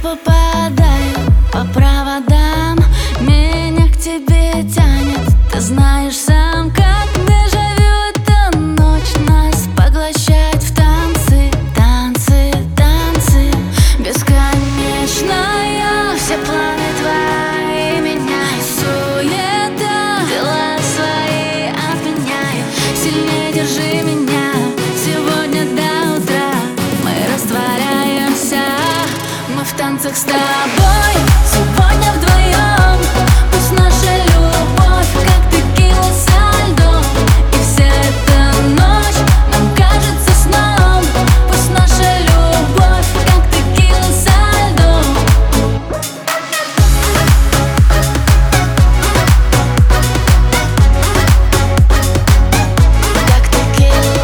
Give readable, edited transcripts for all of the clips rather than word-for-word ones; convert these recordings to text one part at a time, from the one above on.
попадаю по проводам, меня к тебе тянет. Ты знаешь сам, как дежавю эта ночь нас поглощает в танцы, танцы, танцы. Бесконечная, все планы твои меняют. Суета, дела свои отменяю. Сильнее держи меня сегодня до утра. Мы растворяемся, мы в танцах с тобой. Сегодня вдвоем, пусть наша любовь как текила со льдом. И вся эта ночь нам кажется сном. Пусть наша любовь как текила со льдом. Как текила.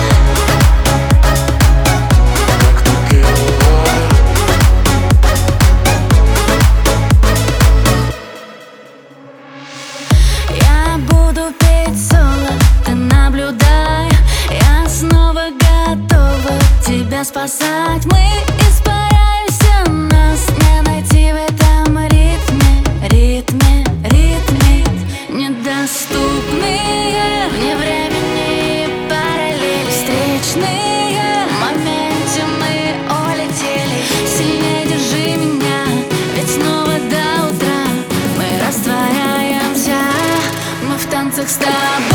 Я буду петь соло, ты наблюдай. Я снова готова тебя спасать. Мы испаряемся, нас не найти в этом ритме, ритме, ритме. Недоступные вне времени параллели, встречные в моменте мы улетели. Сильнее держи меня, ведь снова до утра мы растворяемся, мы в танцах с тобой.